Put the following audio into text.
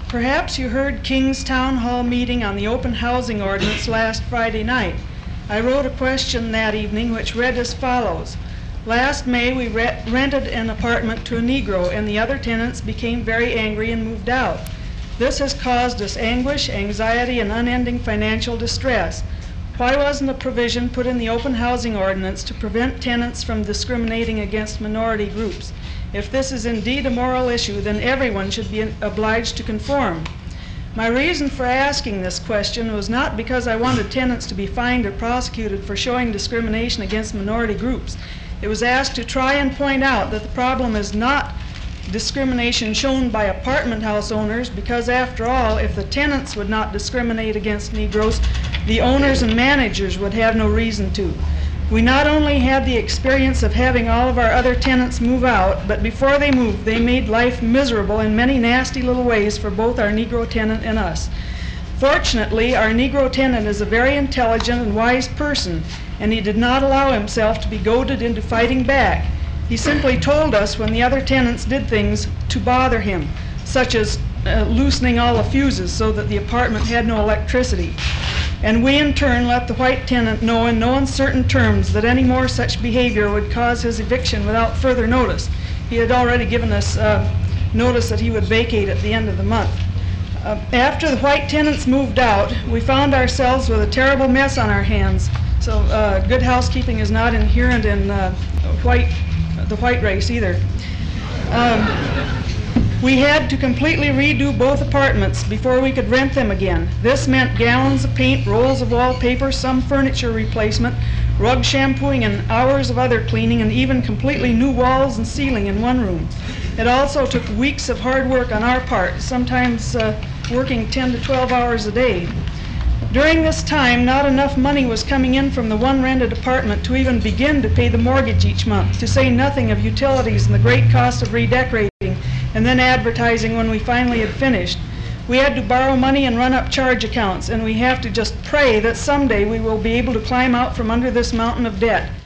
Perhaps you heard King's Town Hall meeting on the open housing ordinance last Friday night. I wrote a question that evening which read as follows. Last May we rented an apartment to a Negro and the other tenants became very angry and moved out. This has caused us anguish, anxiety, and unending financial distress. Why wasn't a provision put in the open housing ordinance to prevent tenants from discriminating against minority groups? If this is indeed a moral issue, then everyone should be obliged to conform. My reason for asking this question was not because I wanted tenants to be fined or prosecuted for showing discrimination against minority groups. It was asked to try and point out that the problem is not discrimination shown by apartment house owners, because after all, if the tenants would not discriminate against Negroes, the owners and managers would have no reason to. We not only had the experience of having all of our other tenants move out, but before they moved, they made life miserable in many nasty little ways for both our Negro tenant and us. Fortunately, our Negro tenant is a very intelligent and wise person, and he did not allow himself to be goaded into fighting back. He simply told us when the other tenants did things to bother him, such as loosening all the fuses so that the apartment had no electricity. And we in turn let the white tenant know in no uncertain terms that any more such behavior would cause his eviction without further notice. He had already given us notice that he would vacate at the end of the month. After the white tenants moved out, we found ourselves with a terrible mess on our hands. So good housekeeping is not inherent in the white race either. We had to completely redo both apartments before we could rent them again. This meant gallons of paint, rolls of wallpaper, some furniture replacement, rug shampooing, and hours of other cleaning, and even completely new walls and ceiling in one room. It also took weeks of hard work on our part, sometimes working 10 to 12 hours a day. During this time, not enough money was coming in from the one rented apartment to even begin to pay the mortgage each month, to say nothing of utilities and the great cost of redecorating, and then advertising when we finally had finished. We had to borrow money and run up charge accounts, and we have to just pray that someday we will be able to climb out from under this mountain of debt.